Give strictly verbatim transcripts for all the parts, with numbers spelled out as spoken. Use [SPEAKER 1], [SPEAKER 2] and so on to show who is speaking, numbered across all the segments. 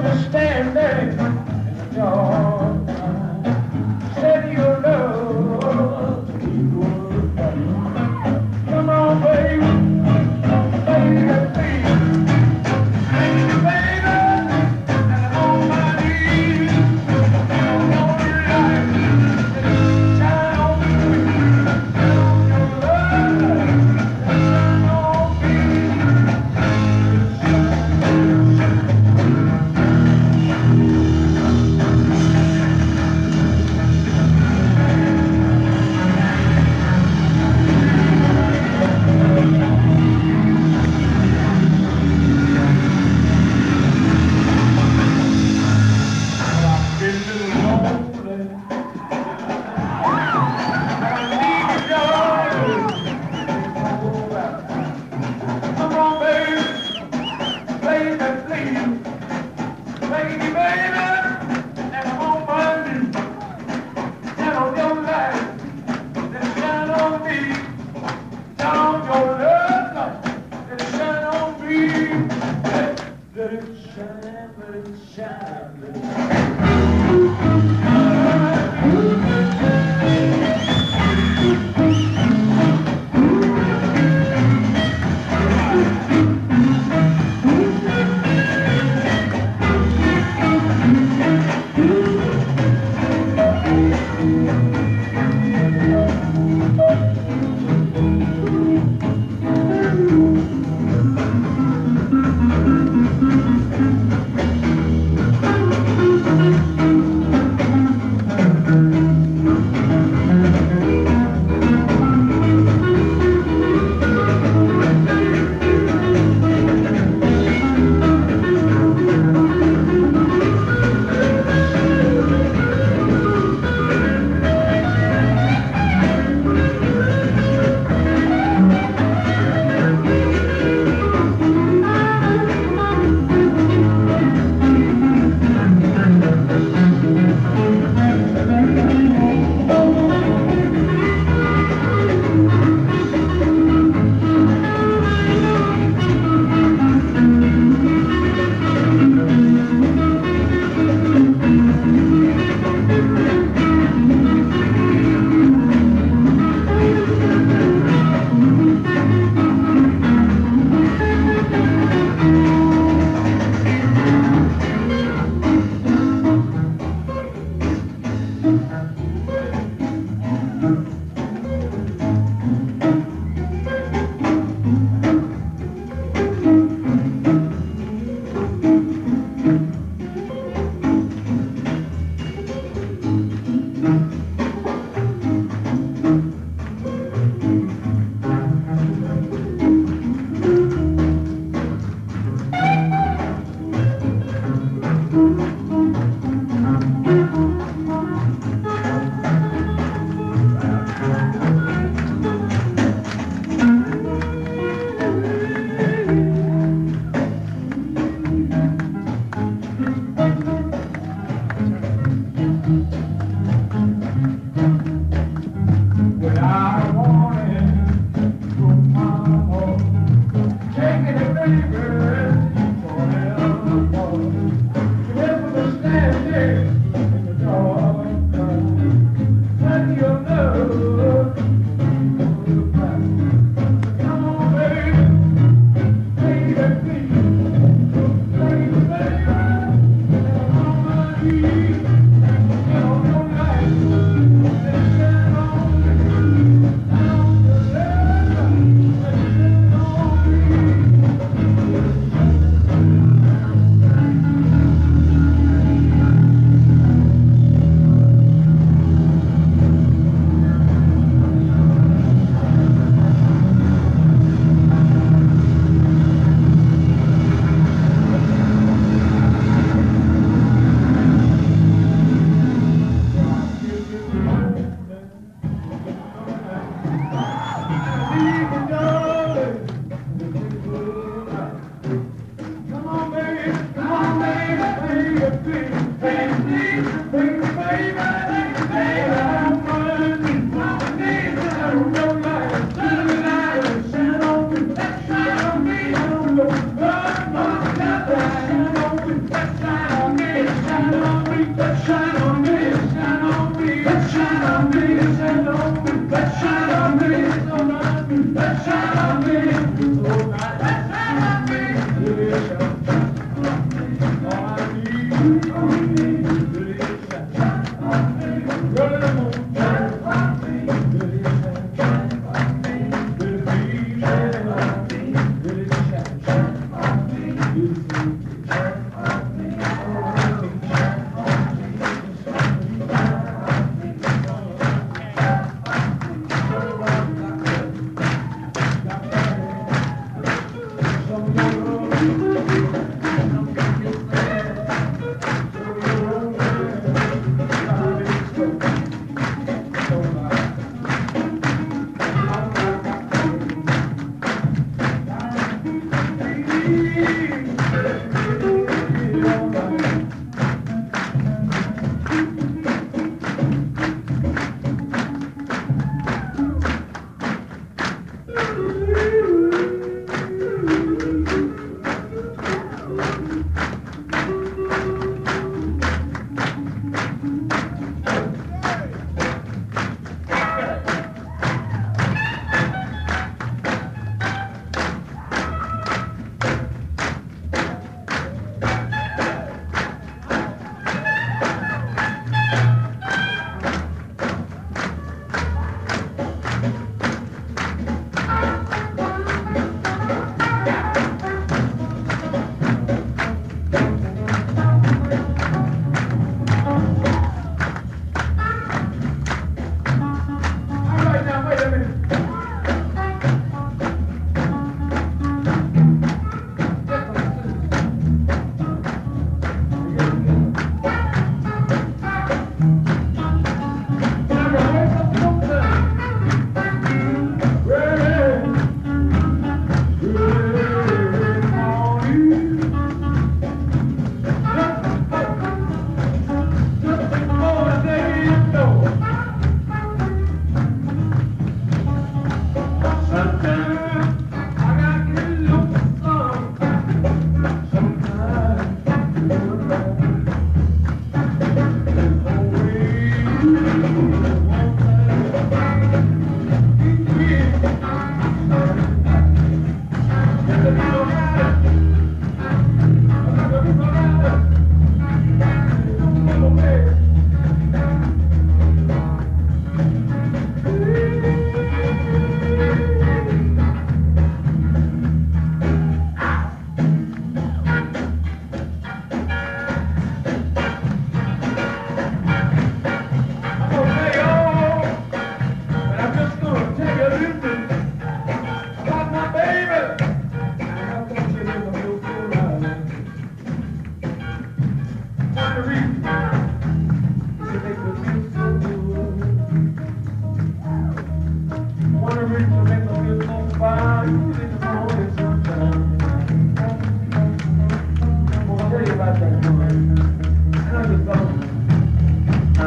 [SPEAKER 1] standing in the dark. Said your love to me would come. Come on, baby, baby, please. Thank you, baby, and I'm on my knees. On your life, shine on me. On your love, shine on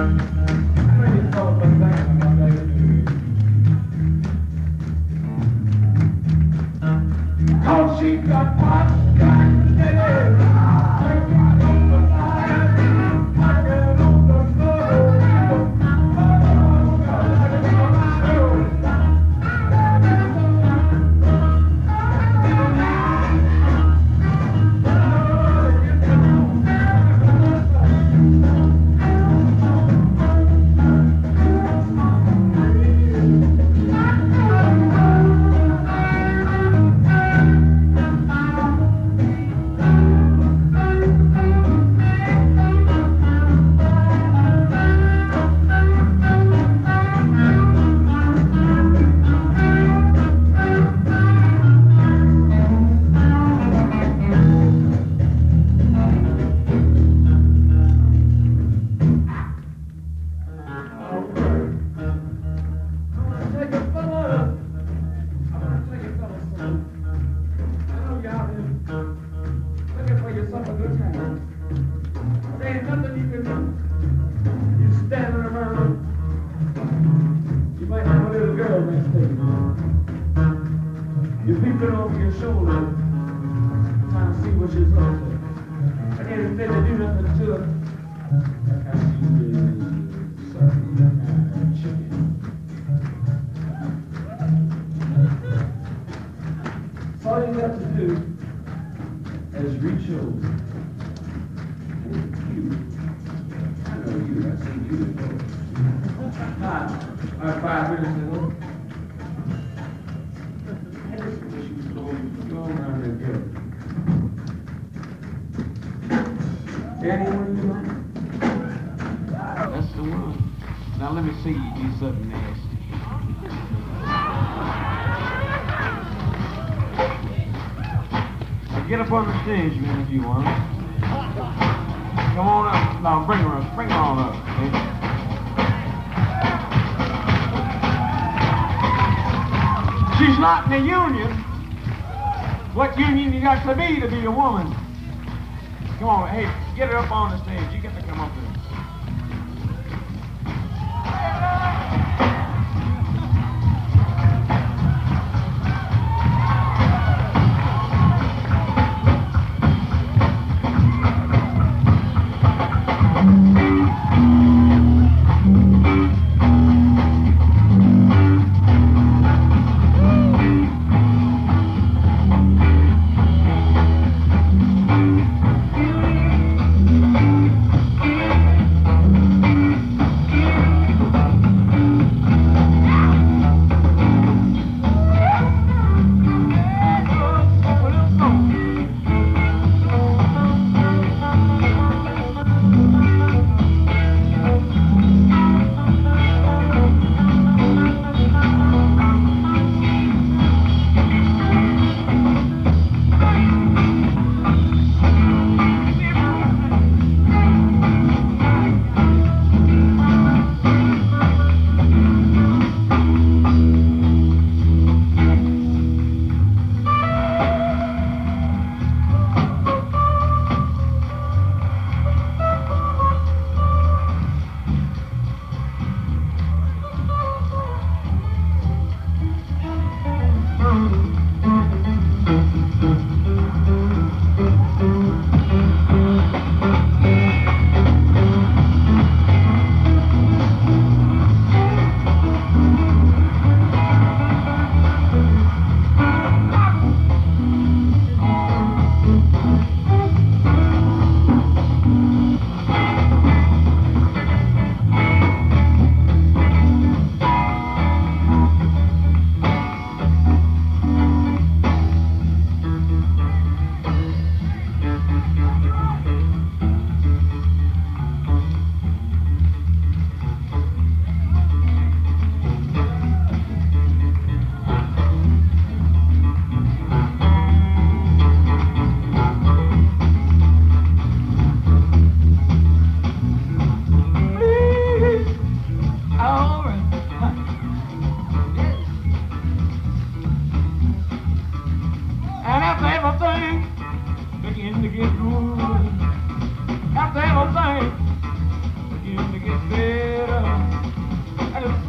[SPEAKER 1] She got hot, got steady. You're peeping over your shoulder, trying to see what she's up to. I can't even let you do nothing to her. Like how she is serving that kind of chicken. So all you got to do is reach over. You. I know you. I seen you before. Hi. About five minutes ago.
[SPEAKER 2] That's the one. Now let me see you do something nasty. Now get up on the stage, man, if you want. Come on up. Now bring her up. Bring her on up. Okay? She's not in the union. What union you got to be to be a woman? Come on, hey, get her up on the stage. You get to come up there.
[SPEAKER 1] Thank you.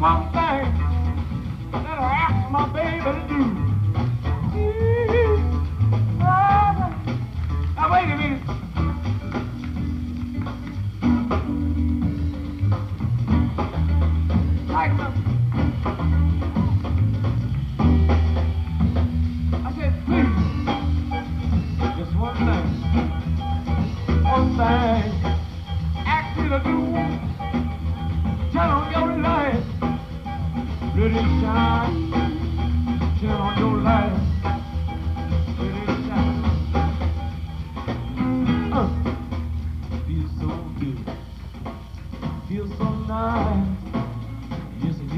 [SPEAKER 2] one thing that I ask my baby to do. Now wait a minute. Like the, I said, please, just one thing, one thing, ask you to do. Turn on your light, let it shine. Turn on your light, let it shine. Uh, feels so good, feels so nice. Yes, it do.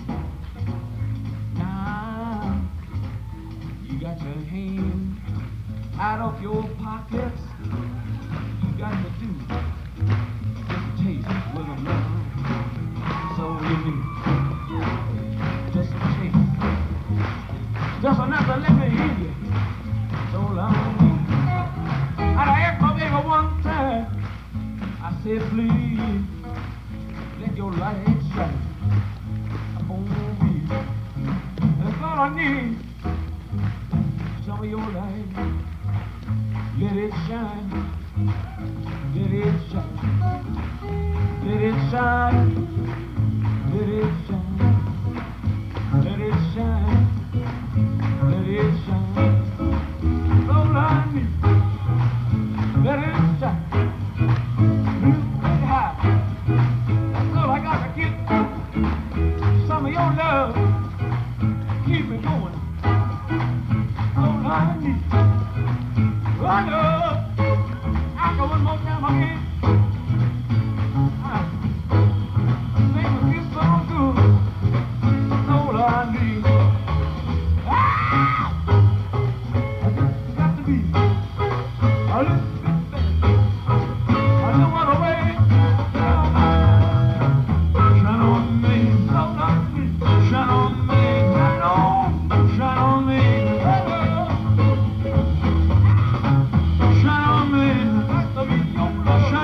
[SPEAKER 2] Now you got your hand out of your pockets. You got to do just a taste with a love. So you do just a taste, just enough to let me hear you. So long. And I asked my baby one time. I said, please let your light shine upon me. That's all I need. Some of your light. Let it shine. Let it shine. Let it shine. Let it shine, let it shine, let it shine. So long, let it shine. Real high. That's all I got to get. Some of your love, keep me going. So long, run up. I go one more time again. Shine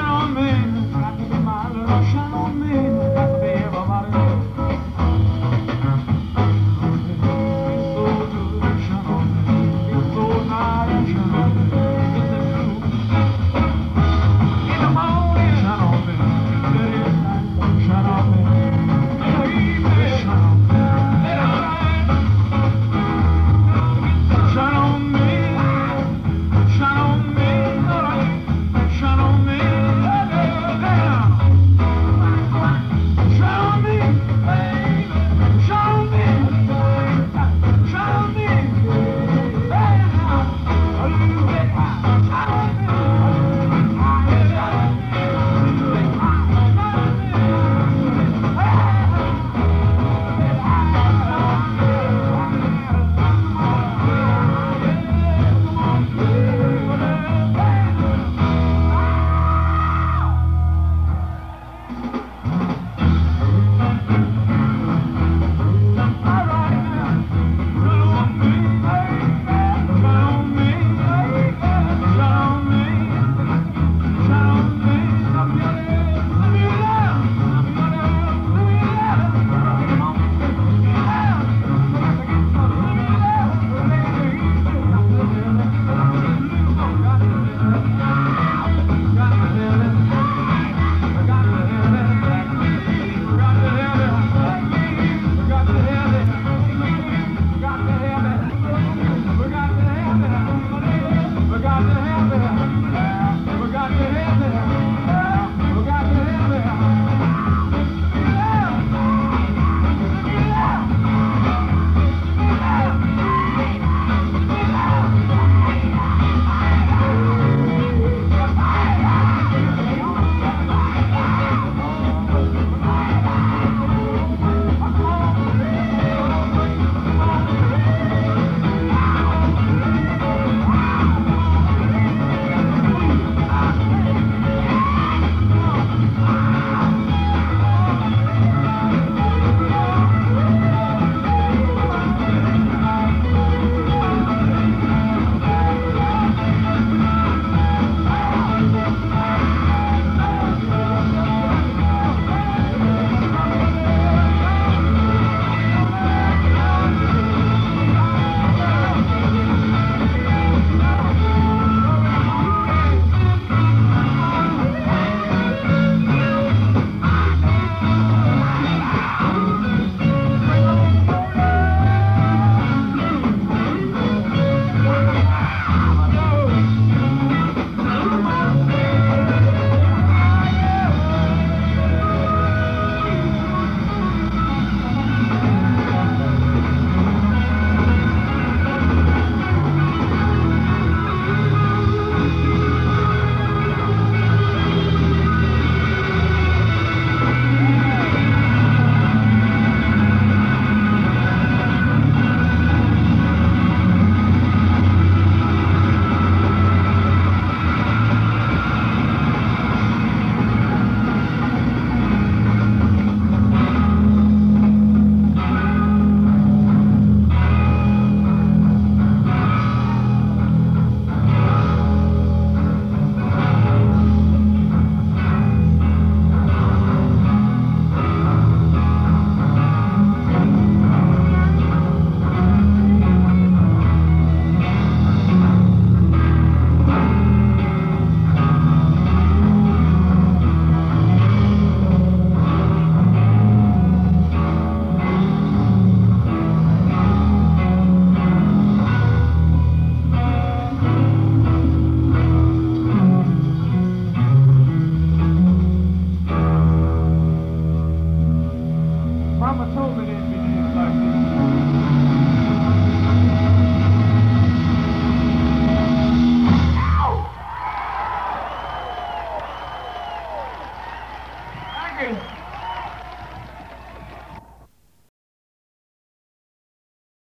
[SPEAKER 1] again.